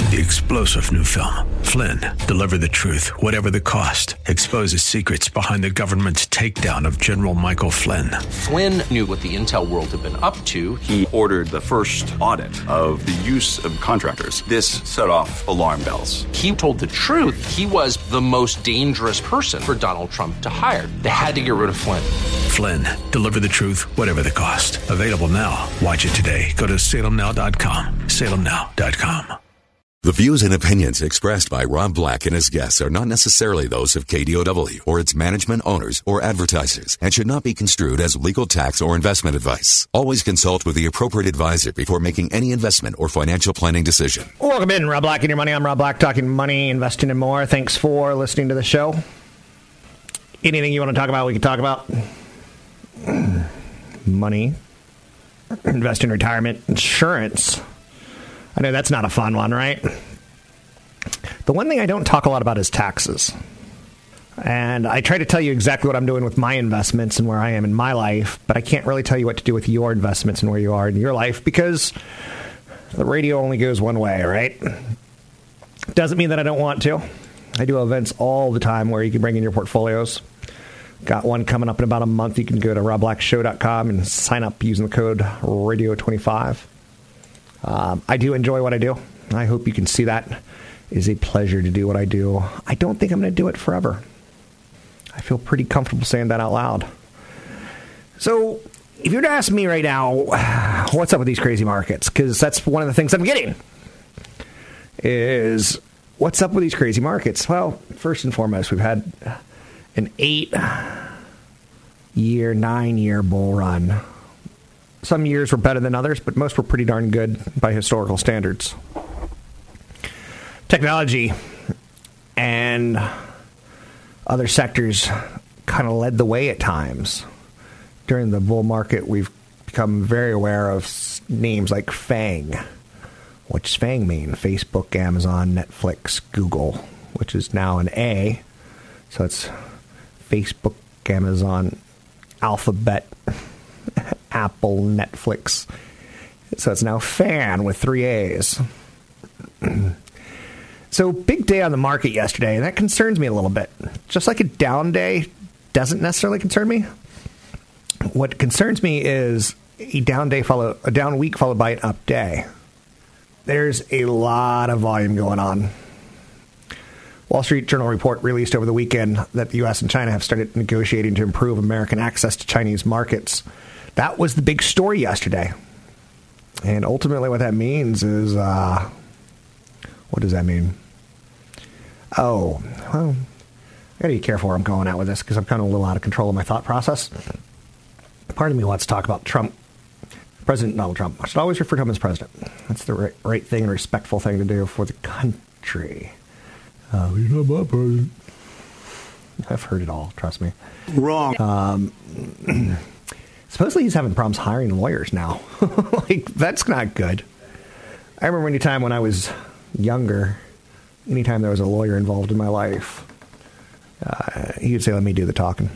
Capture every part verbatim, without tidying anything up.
The explosive new film, Flynn, deliver the truth, whatever the cost, exposes secrets behind the government's takedown of General Michael Flynn. Flynn knew what the intel world had been up to. He ordered the first audit of the use of contractors. This set off alarm bells. He told the truth. He was the most dangerous person for Donald Trump to hire. They had to get rid of Flynn. Flynn, deliver the truth, whatever the cost. Available now. Watch it today. Go to salem now dot com. salem now dot com. The views and opinions expressed by Rob Black and his guests are not necessarily those of K D O W or its management, owners, or advertisers and should not be construed as legal, tax, or investment advice. Always consult with the appropriate advisor before making any investment or financial planning decision. Welcome in, Rob Black and Your Money. I'm Rob Black, talking money, investing, and more. Thanks for listening to the show. Anything you want to talk about, we can talk about. Money, investing, retirement, insurance. I know that's not a fun one, right? The one thing I don't talk a lot about is taxes. And I try to tell you exactly what I'm doing with my investments and where I am in my life, but I can't really tell you what to do with your investments and where you are in your life because the radio only goes one way, right? Doesn't mean that I don't want to. I do events all the time where you can bring in your portfolios. Got one coming up in about a month. You can go to rob black show dot com and sign up using the code radio twenty-five. Um, I do enjoy what I do. I hope you can see that. It is a pleasure to do what I do. I don't think I'm going to do it forever. I feel pretty comfortable saying that out loud. So, if you were to ask me right now, what's up with these crazy markets? Because that's one of the things I'm getting. Is, what's up with these crazy markets? Well, first and foremost, we've had an eight-year, nine-year bull run. Some years were better than others, but most were pretty darn good by historical standards. Technology and other sectors kind of led the way at times. During the bull market, we've become very aware of names like FANG. What does FANG mean? Facebook, Amazon, Netflix, Google, which is now an A. So it's Facebook, Amazon, Alphabet, Apple, Netflix. So it's now FAN with three A's. So big day on the market yesterday, and that concerns me a little bit. Just like a down day doesn't necessarily concern me. What concerns me is a down day follow a down week followed by an up day. There's a lot of volume going on. Wall Street Journal report released over the weekend that the U S and China have started negotiating to improve American access to Chinese markets. That was the big story yesterday. And ultimately what that means is, uh, what does that mean? Oh, well, I gotta be careful where I'm going at with this because I'm kind of a little out of control of my thought process. Part of me wants to talk about Trump, President Donald Trump. I should always refer to him as president. That's the right, right thing and respectful thing to do for the country. Uh, he's not my president. I've heard it all, trust me. Wrong. Um... Supposedly he's having problems hiring lawyers now. Like, that's not good. I remember any time when I was younger, anytime there was a lawyer involved in my life, uh, he would say, let me do the talking.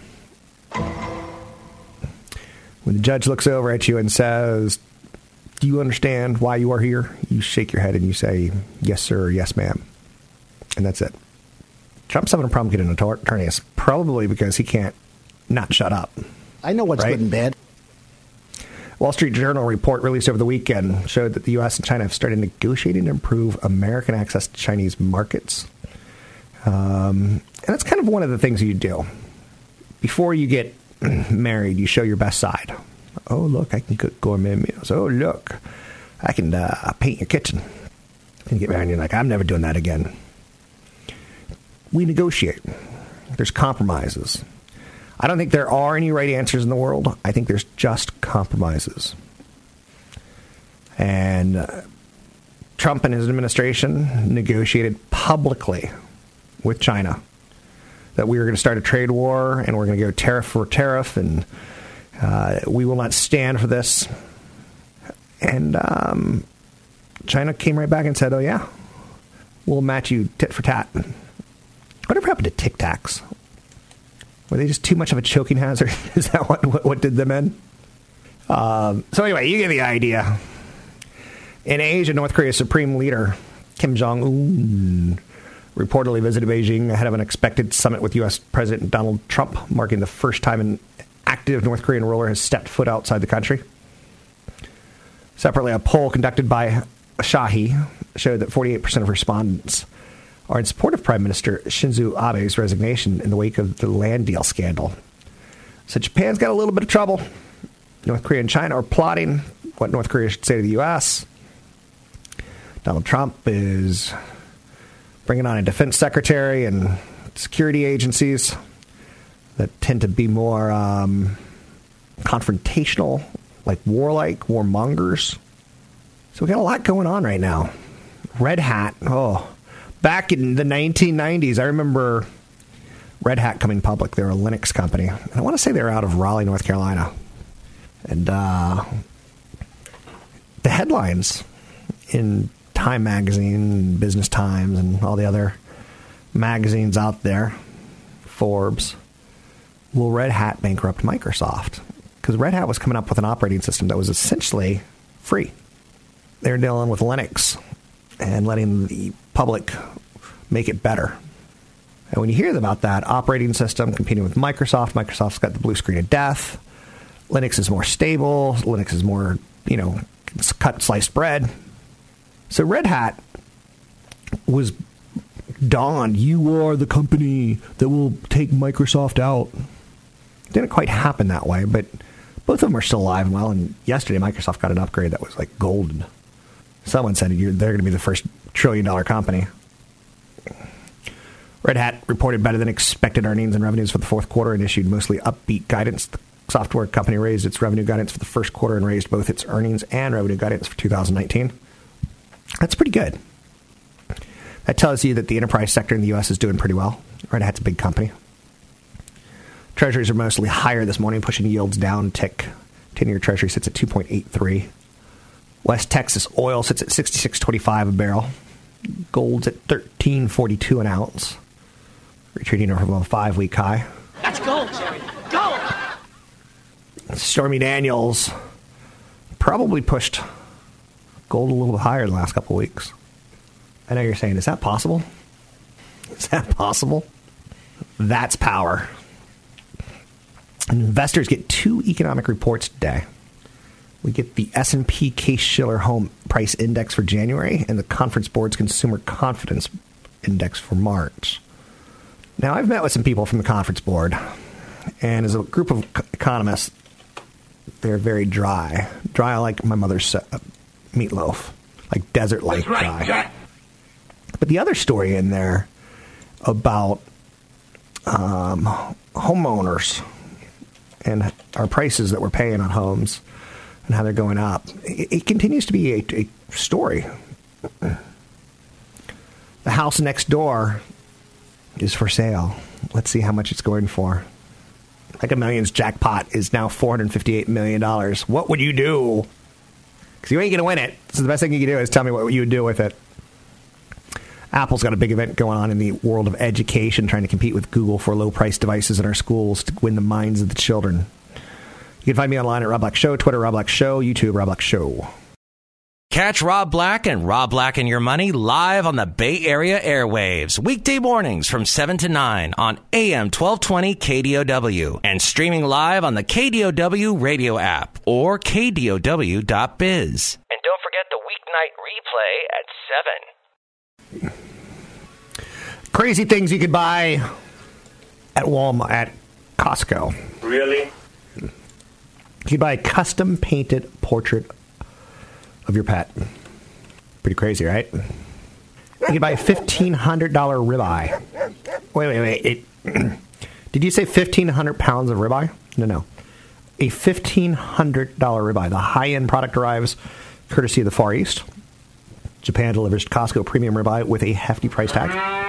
When the judge looks over at you and says, do you understand why you are here? You shake your head and you say, yes, sir, or yes, ma'am. And that's it. Trump's having a problem getting an attorney. It's probably because he can't not shut up. I know what's right? Good and bad. Wall Street Journal report released over the weekend showed that the U S and China have started negotiating to improve American access to Chinese markets. Um, and that's kind of one of the things you do. Before you get married, you show your best side. Oh, look, I can cook gourmet meals. Oh, look, I can uh, paint your kitchen. And you get married and you're like, I'm never doing that again. We negotiate. There's compromises. I don't think there are any right answers in the world. I think there's just compromises. And uh, Trump and his administration negotiated publicly with China that we were going to start a trade war and we're going to go tariff for tariff and uh, we will not stand for this. And um, China came right back and said, oh, yeah, we'll match you tit for tat. Whatever happened to Tic Tacs? Were they just too much of a choking hazard? Is that what, what, what did them in? Um, so anyway, you get the idea. In Asia, North Korea's supreme leader Kim Jong-un reportedly visited Beijing ahead of an expected summit with U S. President Donald Trump, marking the first time an active North Korean ruler has stepped foot outside the country. Separately, a poll conducted by Shahi showed that forty-eight percent of respondents are in support of Prime Minister Shinzo Abe's resignation in the wake of the land deal scandal. So Japan's got a little bit of trouble. North Korea and China are plotting what North Korea should say to the U S. Donald Trump is bringing on a defense secretary and security agencies that tend to be more um, confrontational, like warlike, warmongers. So we got a lot going on right now. Red Hat, oh, back in the nineteen nineties, I remember Red Hat coming public. They're a Linux company. And I want to say they're out of Raleigh, North Carolina. And uh, the headlines in Time Magazine, Business Times, and all the other magazines out there, Forbes, will Red Hat bankrupt Microsoft? Because Red Hat was coming up with an operating system that was essentially free. They're dealing with Linux and letting the public make it better. And when you hear about that operating system competing with Microsoft, Microsoft's got the blue screen of death. Linux is more stable. Linux is more, you know, cut sliced bread. So Red Hat was donned. You are the company that will take Microsoft out. Didn't quite happen that way, but both of them are still alive and well. And yesterday, Microsoft got an upgrade that was like golden. Someone said they're going to be the first trillion dollar company. Red Hat reported better than expected earnings and revenues for the fourth quarter and issued mostly upbeat guidance. The software company raised its revenue guidance for the first quarter and raised both its earnings and revenue guidance for two thousand nineteen. That's pretty good. That tells you that the enterprise sector in the U S is doing pretty well. Red Hat's a big company. Treasuries are mostly higher this morning, pushing yields down tick. ten-year Treasury sits at two point eight three. West Texas oil sits at sixty-six twenty-five a barrel. Gold's at thirteen forty-two an ounce, retreating over from a five-week high. That's gold, Jerry. Gold! Stormy Daniels probably pushed gold a little bit higher the last couple of weeks. I know you're saying, is that possible? Is that possible? That's power. Investors get two economic reports today. We get the S and P Case-Shiller Home Price Index for January and the Conference Board's Consumer Confidence Index for March. Now, I've met with some people from the Conference Board, and as a group of economists, they're very dry. Dry like my mother's uh, meatloaf, like desert-like right, dry. Jack. But the other story in there about um, homeowners and our prices that we're paying on homes and how they're going up, it, it continues to be a, a story. The house next door is for sale. Let's see how much it's going for. Mega Millions jackpot is now four hundred fifty-eight million dollars. What would you do? Because you ain't going to win it. So the best thing you can do is tell me what you would do with it. Apple's got a big event going on in the world of education, trying to compete with Google for low-priced devices in our schools to win the minds of the children. You can find me online at Rob Black Show, Twitter, Rob Black Show, YouTube, Rob Black Show. Catch Rob Black and Rob Black and Your Money live on the Bay Area airwaves, weekday mornings from seven to nine on A M twelve twenty K D O W and streaming live on the K D O W radio app or K D O W dot biz. And don't forget the weeknight replay at seven. Crazy things you could buy at Walmart, at Costco. Really? You could buy a custom painted portrait of your pet. Pretty crazy, right? You could buy a fifteen hundred dollars ribeye. Wait, wait, wait. It, did you say fifteen hundred pounds of ribeye? No, no. A fifteen hundred dollars ribeye. The high-end product arrives courtesy of the Far East. Japan delivers Costco premium ribeye with a hefty price tag.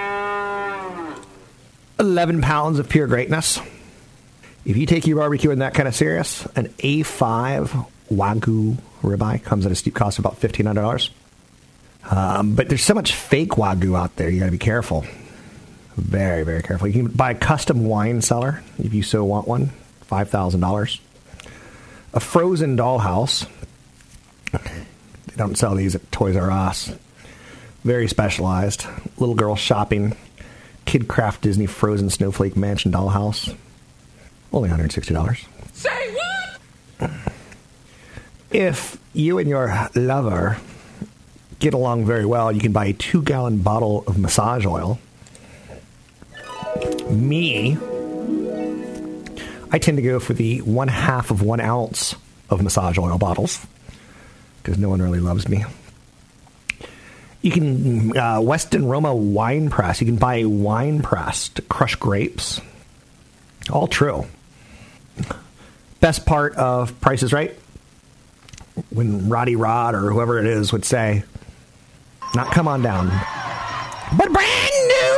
eleven pounds of pure greatness. If you take your barbecue in that kind of serious, an A five Wagyu ribeye comes at a steep cost of about fifteen hundred dollars. Um, but there's so much fake Wagyu out there, you got to be careful. Very, very careful. You can buy a custom wine cellar, if you so want one, five thousand dollars. A frozen dollhouse. They don't sell these at Toys R Us. Very specialized. Little girl shopping. Kidcraft Disney Frozen Snowflake Mansion Dollhouse. Only one hundred sixty dollars. Say what? If you and your lover get along very well, you can buy a two-gallon bottle of massage oil. Me, I tend to go for the one half of one ounce of massage oil bottles because no one really loves me. You can, uh, Weston Roma wine press. You can buy a wine press to crush grapes. All true. Best part of Price is Right, when Roddy Rod or whoever it is would say, not come on down, but brand new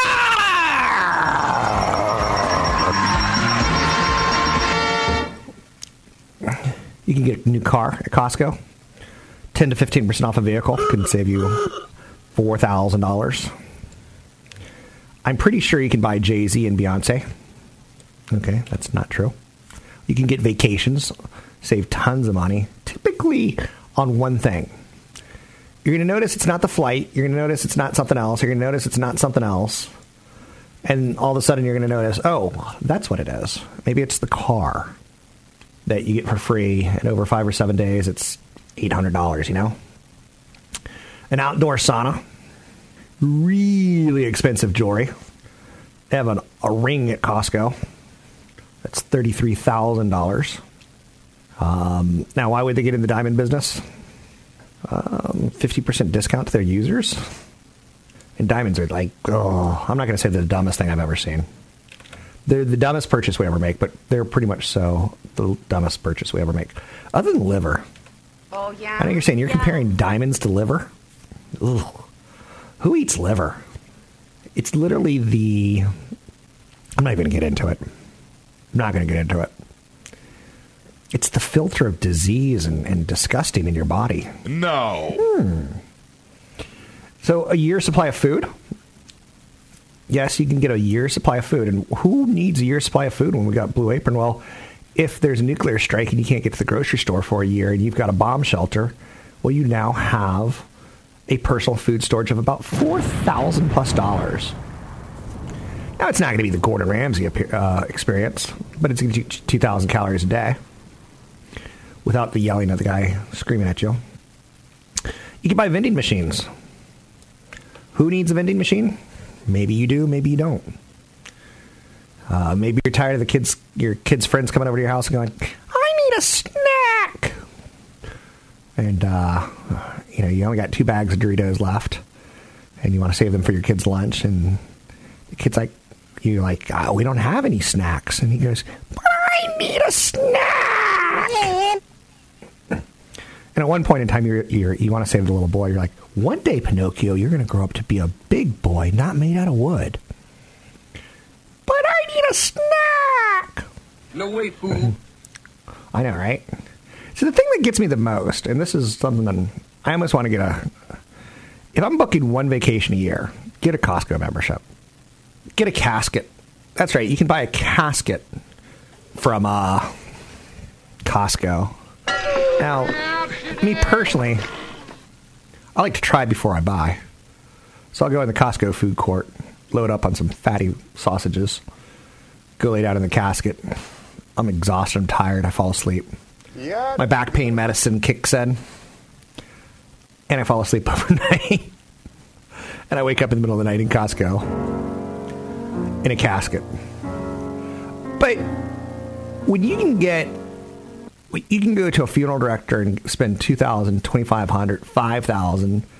car! You can get a new car at Costco. ten to fifteen percent off a vehicle can save you four thousand dollars. I'm pretty sure you can buy Jay-Z and Beyonce. Okay, that's not true. You can get vacations, save tons of money, typically on one thing. You're going to notice it's not the flight. You're going to notice it's not something else. You're going to notice it's not something else. And all of a sudden you're going to notice, oh, that's what it is. Maybe it's the car that you get for free, and over five or seven days it's eight hundred dollars, you know? An outdoor sauna. Really expensive jewelry. They have an, a ring at Costco. That's thirty-three thousand dollars. Um, now, why would they get in the diamond business? Um, fifty percent discount to their users. And diamonds are like, oh, I'm not going to say they're the dumbest thing I've ever seen. They're the dumbest purchase we ever make, but they're pretty much so the dumbest purchase we ever make. Other than liver. Oh, yeah. I know you're saying you're yeah. comparing diamonds to liver. Ugh. Who eats liver? It's literally the... I'm not even going to get into it. I'm not going to get into it. It's the filter of disease and, and disgusting in your body. No. Hmm. So a year's supply of food? Yes, you can get a year's supply of food. And who needs a year's supply of food when we got Blue Apron? Well, if there's a nuclear strike and you can't get to the grocery store for a year and you've got a bomb shelter, well, you now have a personal food storage of about four thousand plus dollars. Now, it's not going to be the Gordon Ramsay uh, experience, but it's going to be two thousand calories a day without the yelling of the guy screaming at you. You can buy vending machines. Who needs a vending machine? Maybe you do, maybe you don't. Uh, maybe you're tired of the kids, your kids' friends coming over to your house and going, I need a snack. And, uh, you know, you only got two bags of Doritos left, and you want to save them for your kids' lunch. And the kid's like, you're like, oh, we don't have any snacks. And he goes, but I need a snack. And at one point in time, you're, you're, you want to save the little boy. You're like, one day, Pinocchio, you're going to grow up to be a big boy, not made out of wood. But I need a snack. No way, fool. I know, right? So the thing that gets me the most, and this is something that I almost want to get a... If I'm booking one vacation a year, get a Costco membership. Get a casket. That's right, you can buy a casket from uh, Costco. Now, me personally, I like to try before I buy. So I'll go in the Costco food court, load up on some fatty sausages, go lay down in the casket. I'm exhausted, I'm tired, I fall asleep. Yeah. My back pain medicine kicks in, and I fall asleep overnight. And I wake up in the middle of the night in Costco in a casket. But when you can get... You can go to a funeral director and spend two thousand dollars, twenty-five hundred dollars, five thousand dollars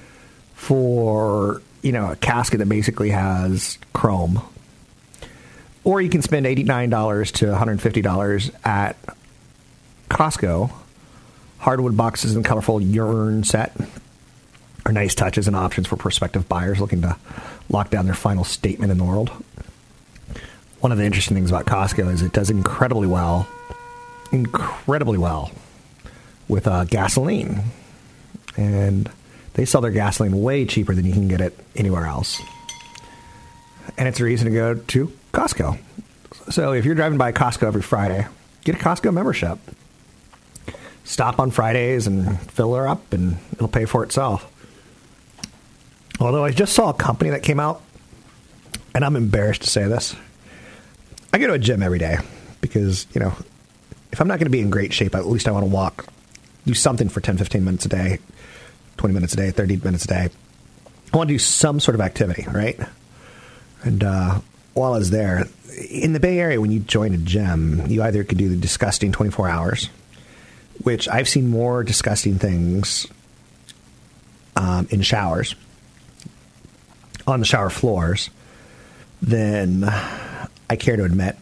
for, you know, a casket that basically has chrome. Or you can spend eighty-nine dollars to one hundred fifty dollars at Costco. Hardwood boxes and colorful urn set are nice touches and options for prospective buyers looking to lock down their final statement in the world. One of the interesting things about Costco is it does incredibly well incredibly well with uh, gasoline, and they sell their gasoline way cheaper than you can get it anywhere else, and it's a reason to go to Costco. So if you're driving by Costco every Friday, get a Costco membership. Stop on Fridays and fill her up, and it'll pay for itself. Although I just saw a company that came out, and I'm embarrassed to say this. I go to a gym every day because, you know, if I'm not going to be in great shape, at least I want to walk, do something for ten, fifteen minutes a day, twenty minutes a day, thirty minutes a day. I want to do some sort of activity, right? And uh, while I was there, in the Bay Area, when you join a gym, you either could do the disgusting twenty-four hours, which I've seen more disgusting things um, in showers, on the shower floors, than I care to admit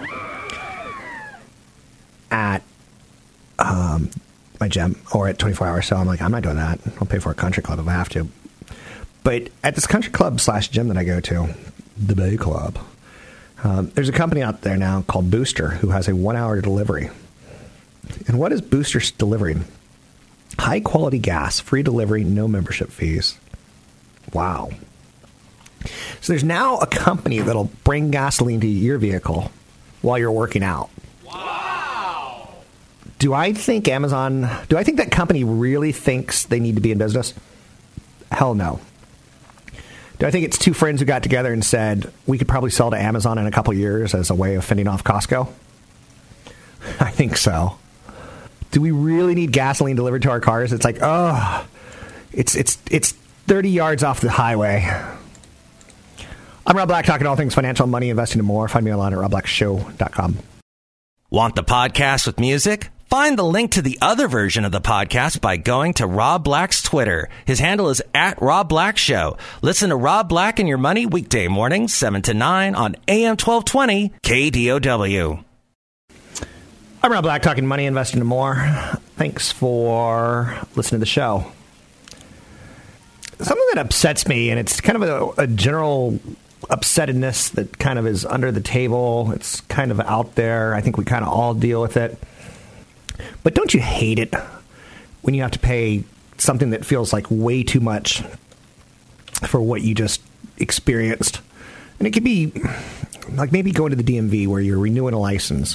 at um, my gym or at twenty-four hours. So I'm like, I'm not doing that. I'll pay for a country club if I have to. But at this country club slash gym that I go to, the Bay Club, um, there's a company out there now called Booster who has a one-hour delivery. And what is Booster delivering? High-quality gas, free delivery, no membership fees. Wow. So there's now a company that'll bring gasoline to your vehicle while you're working out. Wow. Do I think Amazon, do I think that company really thinks they need to be in business? Hell no. Do I think it's two friends who got together and said, we could probably sell to Amazon in a couple of years as a way of fending off Costco? I think so. Do we really need gasoline delivered to our cars? It's like, oh, it's it's it's thirty yards off the highway. I'm Rob Black, talking all things financial, money, investing, and more. Find me online at rob black show dot com. Want the podcast with music? Find the link to the other version of the podcast by going to Rob Black's Twitter. His handle is at Rob Black Show. Listen to Rob Black and Your Money weekday mornings, seven to nine on A M twelve twenty K D O W. I'm Rob Black, talking money, investing, and more. Thanks for listening to the show. Something that upsets me, and it's kind of a, a general upsettedness that kind of is under the table. It's kind of out there. I think we kind of all deal with it. But don't you hate it when you have to pay something that feels like way too much for what you just experienced? And it could be like maybe going to the D M V where you're renewing a license.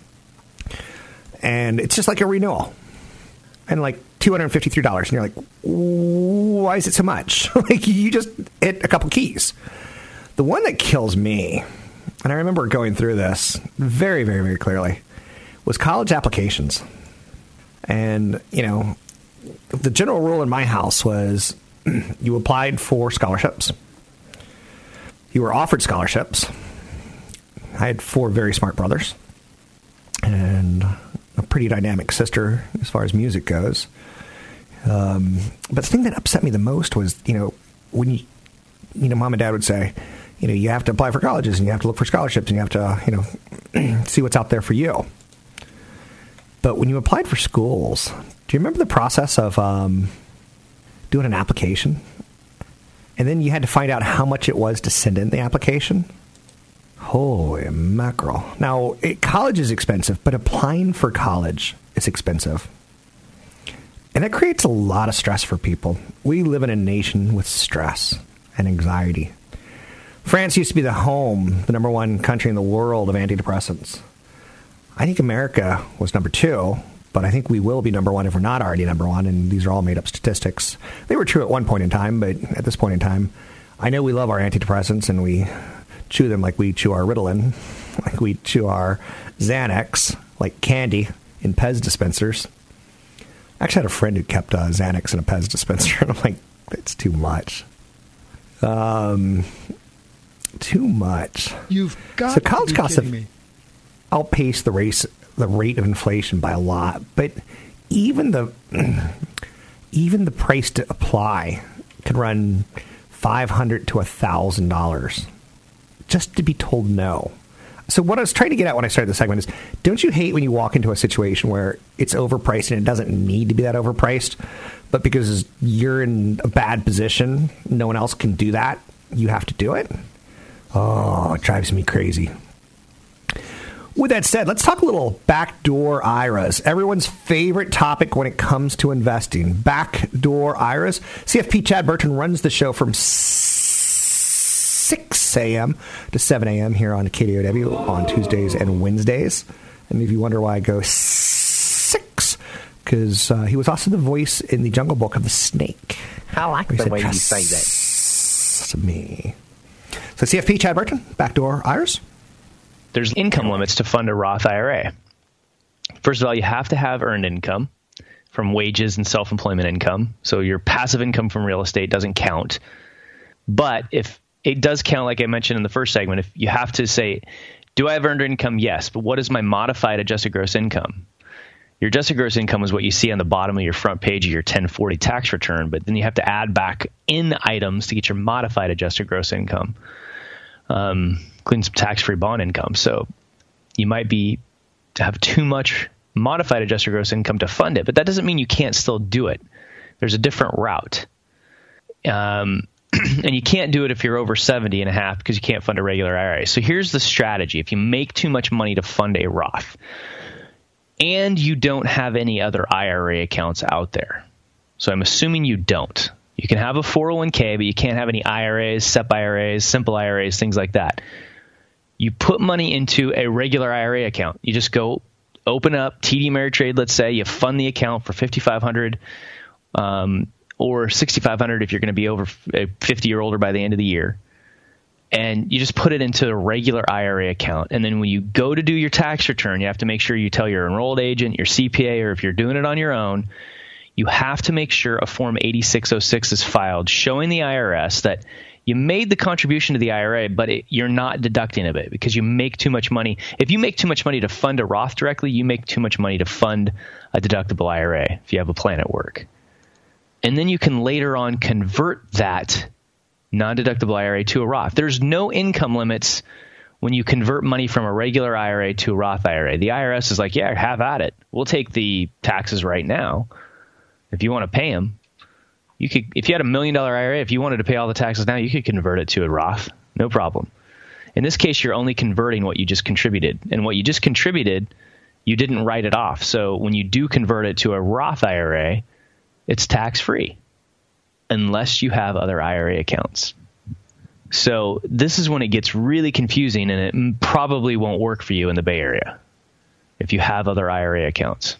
And it's just like a renewal. And like two hundred fifty-three dollars. And you're like, why is it so much? Like you just hit a couple keys. The one that kills me, and I remember going through this very, very, very clearly, was college applications. And, you know, the general rule in my house was you applied for scholarships. You were offered scholarships. I had four very smart brothers and a pretty dynamic sister as far as music goes. Um, but the thing that upset me the most was, you know, when you, you know, mom and dad would say, you know, you have to apply for colleges and you have to look for scholarships and you have to, you know, see what's out there for you. But when you applied for schools, do you remember the process of um, doing an application? And then you had to find out how much it was to send in the application? Holy mackerel. Now, it, college is expensive, but applying for college is expensive. And that creates a lot of stress for people. We live in a nation with stress and anxiety. France used to be the home, the number one country in the world of antidepressants. I think America was number two, but I think we will be number one if we're not already number one, and these are all made-up statistics. They were true at one point in time, but at this point in time, I know we love our antidepressants, and we chew them like we chew our Ritalin, like we chew our Xanax, like candy in Pez dispensers. I actually had a friend who kept uh, Xanax in a Pez dispenser, and I'm like, that's too much. Um, too much. You've got so to college be costs kidding have me. outpaced the race, the rate of inflation by a lot, but even the even the price to apply could run five hundred to a thousand dollars just to be told no. So what I was trying to get at when I started the segment is, don't you hate when you walk into a situation where it's overpriced and it doesn't need to be that overpriced, but because you're in a bad position, no one else can do that, you have to do it? Oh, it drives me crazy. With that said, let's talk a little backdoor I R As. Everyone's favorite topic when it comes to investing. Backdoor I R As. C F P Chad Burton runs the show from six a.m. to seven a.m. here on K D O W on Tuesdays and Wednesdays. And if you wonder why I go six, because uh, he was also the voice in the Jungle Book of the snake. I like He the said, way you "Press say that. That's me. So C F P, Chad Burton, backdoor I R As? There's income limits to fund a Roth I R A. First of all, you have to have earned income from wages and self-employment income. So your passive income from real estate doesn't count. But if it does count, like I mentioned in the first segment, if you have to say, do I have earned income? Yes. But what is my modified adjusted gross income? Your adjusted gross income is what you see on the bottom of your front page of your ten forty tax return. But then you have to add back in items to get your modified adjusted gross income, um, including some tax-free bond income. So you might be to have too much modified adjusted gross income to fund it, but that doesn't mean you can't still do it. There's a different route. Um, and you can't do it if you're over seventy and a half because you can't fund a regular I R A. So here's the strategy. If you make too much money to fund a Roth and you don't have any other I R A accounts out there, so I'm assuming you don't. You can have a four oh one k, but you can't have any I R As, S E P I R As, simple I R As, things like that. You put money into a regular I R A account. You just go open up T D Ameritrade, let's say, you fund the account for fifty-five hundred dollars um, or sixty-five hundred dollars if you're going to be over fifty or older by the end of the year. And you just put it into a regular I R A account. And then when you go to do your tax return, you have to make sure you tell your enrolled agent, your C P A, or if you're doing it on your own, you have to make sure a Form eighty-six oh six is filed showing the I R S that you made the contribution to the I R A, but it, you're not deducting of it because you make too much money. If you make too much money to fund a Roth directly, you make too much money to fund a deductible I R A if you have a plan at work. And then you can later on convert that non-deductible I R A to a Roth. There's no income limits when you convert money from a regular I R A to a Roth I R A. The I R S is like, yeah, have at it. We'll take the taxes right now. If you want to pay them, you could. If you had a million dollar I R A, if you wanted to pay all the taxes now, you could convert it to a Roth. No problem. In this case, you're only converting what you just contributed. And what you just contributed, you didn't write it off. So when you do convert it to a Roth I R A, it's tax-free unless you have other I R A accounts. So this is when it gets really confusing, and it probably won't work for you in the Bay Area if you have other I R A accounts.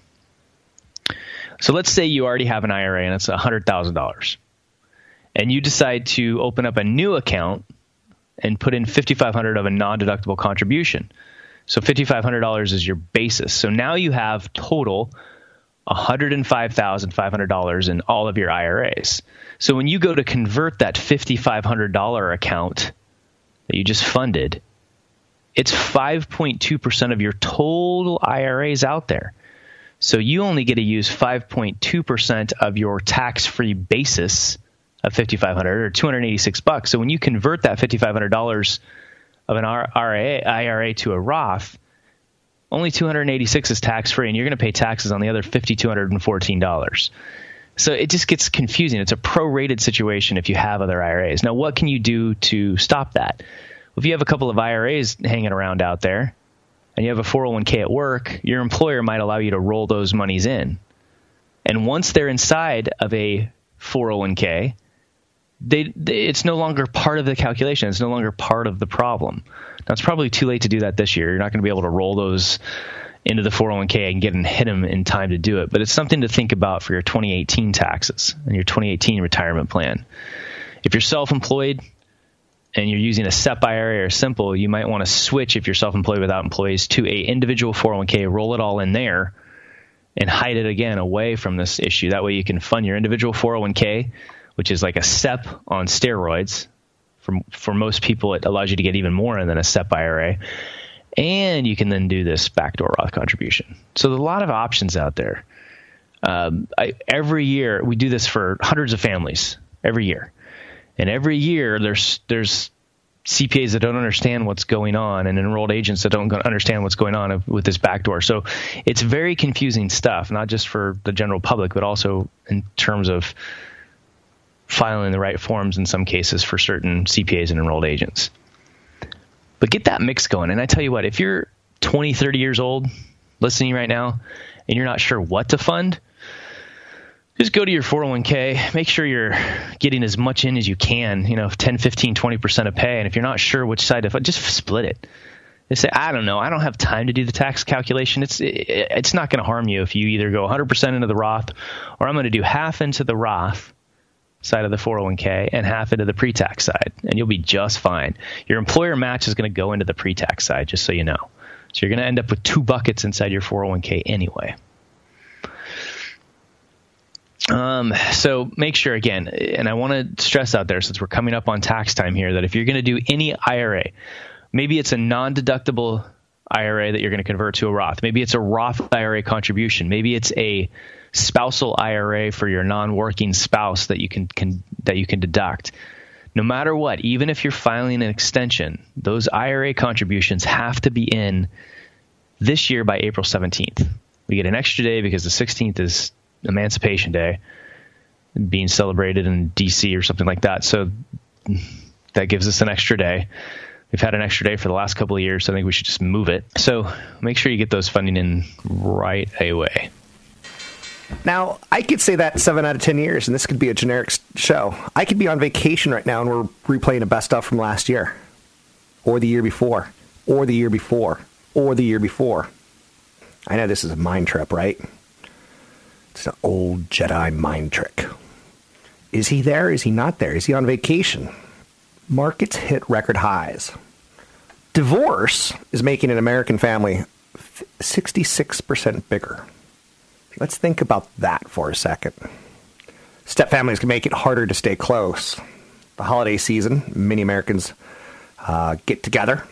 So let's say you already have an I R A and it's one hundred thousand dollars. And you decide to open up a new account and put in fifty-five hundred dollars of a non-deductible contribution. So fifty-five hundred dollars is your basis. So now you have total one hundred five thousand five hundred dollars in all of your I R As. So when you go to convert that fifty-five hundred dollars account that you just funded, it's five point two percent of your total I R As out there. So you only get to use five point two percent of your tax-free basis of fifty-five hundred dollars or two hundred eighty-six bucks. So when you convert that fifty-five hundred dollars of an I R A, I R A to a Roth, only two hundred eighty-six is tax-free, and you're going to pay taxes on the other five thousand two hundred fourteen dollars. So it just gets confusing. It's a prorated situation if you have other I R As. Now, what can you do to stop that? Well, if you have a couple of I R As hanging around out there, and you have a four oh one k at work, your employer might allow you to roll those monies in. And once they're inside of a four oh one k, they, they, it's no longer part of the calculation. It's no longer part of the problem. Now, it's probably too late to do that this year. You're not going to be able to roll those into the four oh one k and get and hit them in time to do it. But it's something to think about for your twenty eighteen taxes and your twenty eighteen retirement plan. If you're self-employed and you're using a S E P I R A or simple, you might want to switch if you're self-employed without employees to a individual four oh one k, roll it all in there, and hide it again away from this issue. That way you can fund your individual four oh one k, which is like a S E P on steroids. For, for most people, it allows you to get even more than a S E P I R A. And you can then do this backdoor Roth contribution. So there's a lot of options out there. Um, I, every year, we do this for hundreds of families every year. And every year, there's there's C P As that don't understand what's going on and enrolled agents that don't understand what's going on with this backdoor. So it's very confusing stuff, not just for the general public, but also in terms of filing the right forms in some cases for certain C P As and enrolled agents. But get that mix going. And I tell you what, if you're twenty, thirty years old listening right now and you're not sure what to fund, just go to your four oh one k, make sure you're getting as much in as you can, you know, ten, fifteen, twenty percent of pay. And if you're not sure which side to fund, just split it. Just say, I don't know, I don't have time to do the tax calculation. It's it, it's not going to harm you if you either go one hundred percent into the Roth, or I'm going to do half into the Roth side of the four oh one k and half into the pre-tax side, and you'll be just fine. Your employer match is going to go into the pre-tax side, just so you know. So you're going to end up with two buckets inside your four oh one k anyway. Um, so make sure, again, and I want to stress out there, since we're coming up on tax time here, that if you're going to do any I R A, maybe it's a non-deductible I R A that you're going to convert to a Roth. Maybe it's a Roth I R A contribution. Maybe it's a spousal I R A for your non-working spouse that you can, can that you can deduct. No matter what, even if you're filing an extension, those I R A contributions have to be in this year by April seventeenth. We get an extra day because the sixteenth is Emancipation Day, being celebrated in D C or something like that. So that gives us an extra day. We've had an extra day for the last couple of years, so I think we should just move it. So make sure you get those funding in right away. Now, I could say that seven out of ten years, and this could be a generic show. I could be on vacation right now, and we're replaying the best stuff from last year, or the year before, or the year before, or the year before. I know this is a mind trip, right? It's an old Jedi mind trick. Is he there? Is he not there? Is he on vacation? Markets hit record highs. Divorce is making an American family sixty-six percent bigger. Let's think about that for a second. Step families can make it harder to stay close. The holiday season, many Americans uh, get together.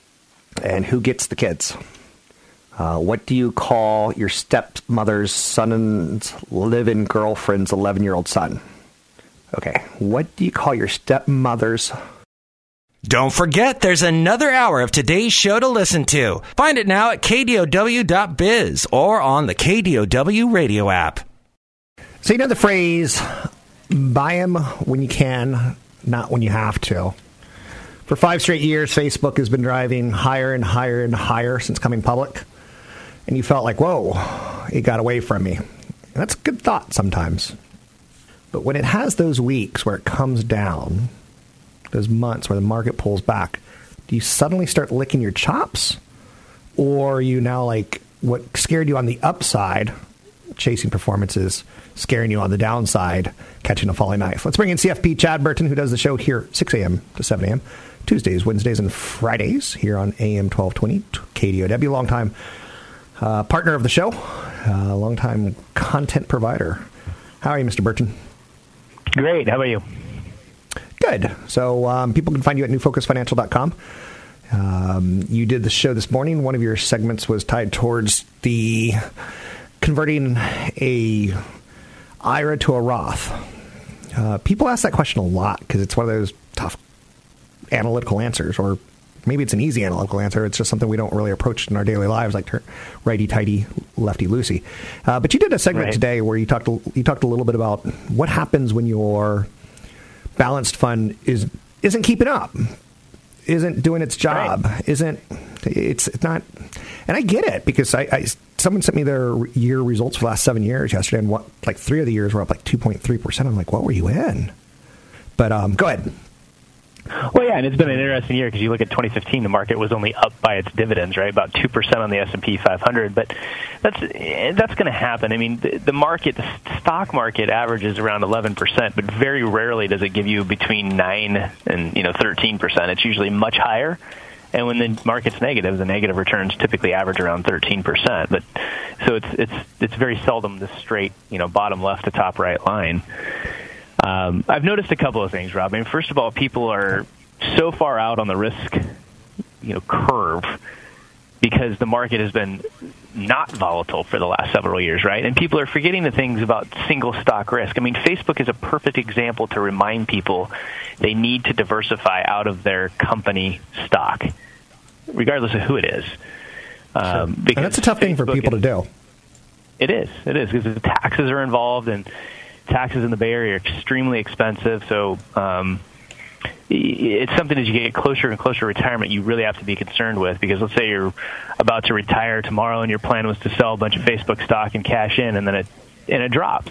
And who gets the kids? Uh, what do you call your stepmother's son's live-in girlfriend's eleven-year-old son? Okay, what do you call your stepmother's... Don't forget, there's another hour of today's show to listen to. Find it now at K D O W dot biz or on the K D O W radio app. So you know the phrase, buy them when you can, not when you have to. For five straight years, Facebook has been driving higher and higher and higher since coming public. And you felt like, whoa, it got away from me. And that's a good thought sometimes. But when it has those weeks where it comes down, those months where the market pulls back, do you suddenly start licking your chops? Or are you now like, what scared you on the upside, chasing performances, scaring you on the downside, catching a falling knife? Let's bring in C F P Chad Burton, who does the show here six a.m. to seven a.m. Tuesdays, Wednesdays, and Fridays here on A M twelve twenty K D O W. Longtime uh, partner of the show, uh, longtime content provider. How are you, Mister Burton? Great. How about you? Good. So um, people can find you at new focus financial dot com. Um, you did the show this morning. One of your segments was tied towards the converting a I R A to a Roth. Uh, people ask that question a lot because it's one of those tough analytical answers, or maybe it's an easy analytical answer. It's just something we don't really approach in our daily lives, like righty-tighty, lefty-loosey. Uh, but you did a segment right. today where you talked, you talked a little bit about what happens when your balanced fund is, isn't keeping up, isn't doing its job, right. isn't, it's, it's not, and I get it because I, I, someone sent me their year results for the last seven years yesterday, and what, like three of the years were up like two point three percent. I'm like, what were you in? But um, go ahead. Well, yeah, and it's been an interesting year because you look at twenty fifteen, the market was only up by its dividends, right? About two percent on the S and P five hundred, but that's that's going to happen. I mean, the, the market, the stock market averages around eleven percent, but very rarely does it give you between nine and, you know, thirteen percent. It's usually much higher. And when the market's negative, the negative returns typically average around thirteen percent. But so it's it's it's very seldom the straight, you know, bottom left to top right line. Um, I've noticed a couple of things, Rob. I mean, first of all, people are so far out on the risk, you know, curve because the market has been not volatile for the last several years, right? And people are forgetting the things about single stock risk. I mean, Facebook is a perfect example to remind people they need to diversify out of their company stock, regardless of who it is. Um, because and that's a tough Facebook thing for people is, to do. It is. It is because the taxes are involved, and taxes in the Bay Area are extremely expensive. So um, it's something as you get closer and closer to retirement, you really have to be concerned with, because let's say you're about to retire tomorrow and your plan was to sell a bunch of Facebook stock and cash in, and then it and it drops.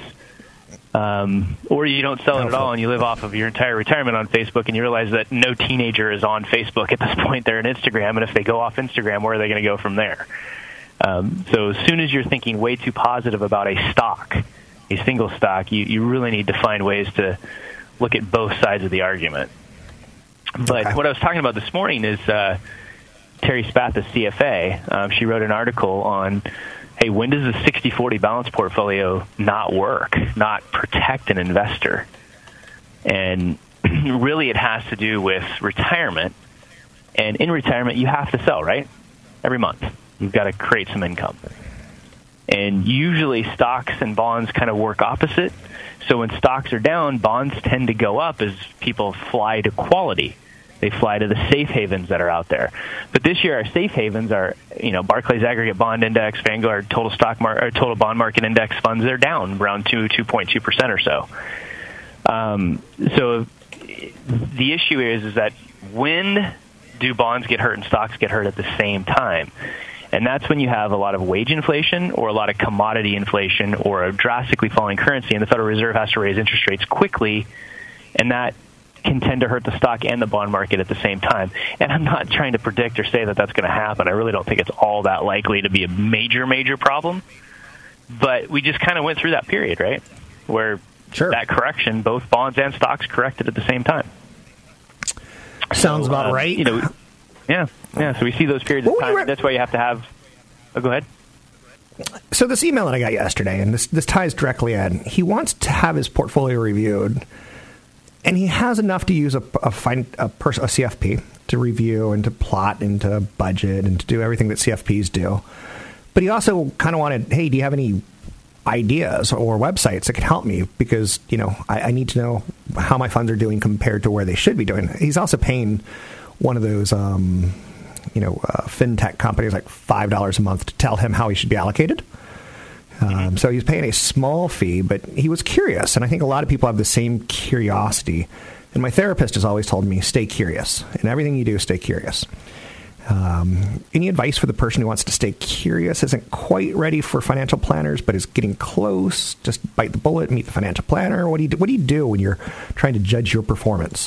Um, or you don't sell it at all and you live off of your entire retirement on Facebook, and you realize that no teenager is on Facebook at this point. They're on Instagram, and if they go off Instagram, where are they going to go from there? Um, so as soon as you're thinking way too positive about a stock, a single stock, you, you really need to find ways to look at both sides of the argument. But okay. what I was talking about this morning is uh, Terry Spath, the C F A. Um, she wrote an article on, hey, when does a sixty forty balance portfolio not work, not protect an investor? And really it has to do with retirement. And in retirement, you have to sell, right? Every month. You've got to create some income. And usually stocks and bonds kind of work opposite. So when stocks are down, bonds tend to go up as people fly to quality. They fly to the safe havens that are out there. But this year, our safe havens are, you know, Barclays Aggregate Bond Index, Vanguard Total Stock Mar- or Total Bond Market Index funds. They're down around two, two point two percent or so. Um, so the issue is, is that when do bonds get hurt and stocks get hurt at the same time? And that's when you have a lot of wage inflation or a lot of commodity inflation or a drastically falling currency, and the Federal Reserve has to raise interest rates quickly, and that can tend to hurt the stock and the bond market at the same time. And I'm not trying to predict or say that that's going to happen. I really don't think it's all that likely to be a major, major problem. But we just kind of went through that period, right, where sure. that correction, both bonds and stocks corrected at the same time. Sounds so, about uh, right. You know, yeah, yeah. So we see those periods of time. Re- That's why you have to have. Oh, go ahead. So this email that I got yesterday, and this this ties directly in. He wants to have his portfolio reviewed, and he has enough to use a a, find, a, pers- a C F P to review and to plot and to budget and to do everything that C F Ps do. But he also kind of wanted, hey, do you have any ideas or websites that could help me, because you know I, I need to know how my funds are doing compared to where they should be doing. He's also paying one of those um, you know uh, fintech companies like five dollars a month to tell him how he should be allocated. Um, so he's paying a small fee, but he was curious, and I think a lot of people have the same curiosity. And my therapist has always told me, stay curious. In everything you do, stay curious. Um, any advice for the person who wants to stay curious, isn't quite ready for financial planners, but is getting close? Just bite the bullet, meet the financial planner. What do you do, what do you do when you're trying to judge your performance?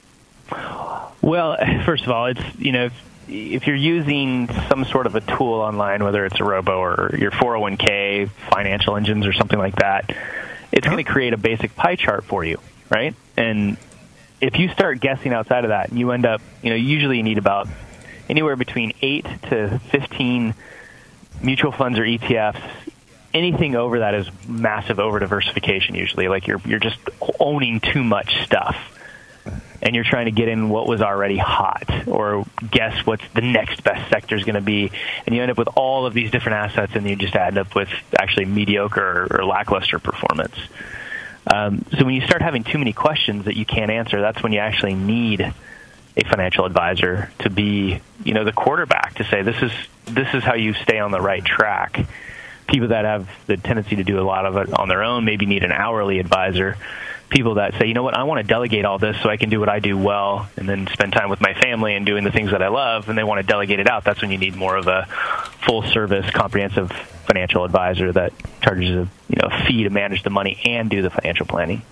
Well, first of all, it's, you know, if, if you're using some sort of a tool online, whether it's a robo or your four oh one k, financial engines or something like that, it's going to create a basic pie chart for you, right? And if you start guessing outside of that, and you end up, you know, usually you need about anywhere between eight to fifteen mutual funds or E T Fs. Anything over that is massive over diversification usually. Like you're you're just owning too much stuff, and you're trying to get in what was already hot or guess what's the next best sector is going to be, and you end up with all of these different assets, and you just end up with actually mediocre or, or lackluster performance. Um, so when you start having too many questions that you can't answer, that's when you actually need a financial advisor to be, you know, the quarterback to say, this is this is how you stay on the right track. People that have the tendency to do a lot of it on their own maybe need an hourly advisor. People that say, you know what, I want to delegate all this so I can do what I do well and then spend time with my family and doing the things that I love, and they want to delegate it out. That's when you need more of a full-service, comprehensive financial advisor that charges a, you know, a fee to manage the money and do the financial planning.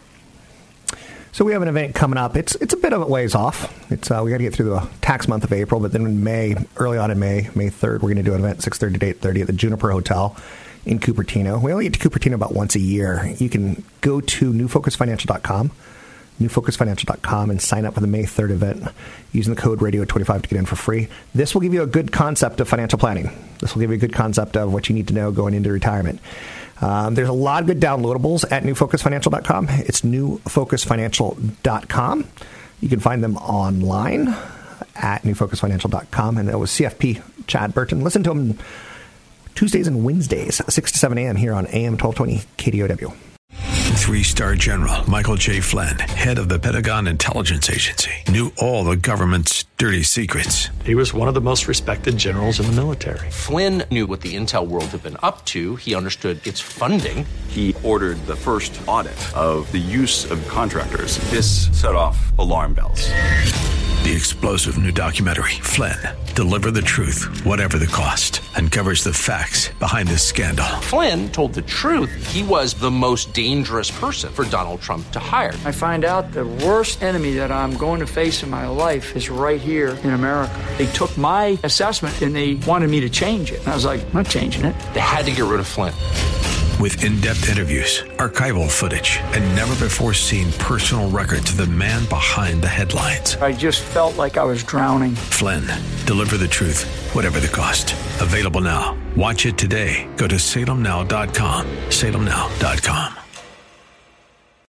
So we have an event coming up. It's it's a bit of a ways off. It's uh, we got to get through the tax month of April, but then in May, early on in May, May third, we're going to do an event six thirty to eight thirty at the Juniper Hotel in Cupertino. We only get to Cupertino about once a year. You can go to new focus financial dot com, new focus financial dot com, and sign up for the May third event using the code radio twenty-five to get in for free. This will give you a good concept of financial planning. This will give you a good concept of what you need to know going into retirement. Um, there's a lot of good downloadables at new focus financial dot com. It's new focus financial dot com. You can find them online at new focus financial dot com. And that was C F P Chad Burton. Listen to him Tuesdays and Wednesdays, six to seven a.m. here on A M twelve twenty K D O W. Three-star General Michael J. Flynn, head of the Pentagon Intelligence Agency, knew all the government's dirty secrets. He was one of the most respected generals in the military. Flynn knew what the intel world had been up to. He understood its funding. He ordered the first audit of the use of contractors. This set off alarm bells. The explosive new documentary, Flynn, Deliver the Truth, Whatever the Cost, uncovers the facts behind this scandal. Flynn told the truth. He was the most dangerous person for Donald Trump to hire. I find out the worst enemy that I'm going to face in my life is right here in America. They took my assessment and they wanted me to change it. And I was like, I'm not changing it. They had to get rid of Flynn. With in-depth interviews, archival footage, and never-before-seen personal records of the man behind the headlines. I just felt like I was drowning. Flynn, deliver the truth, whatever the cost. Available now. Watch it today. Go to salem now dot com. salem now dot com.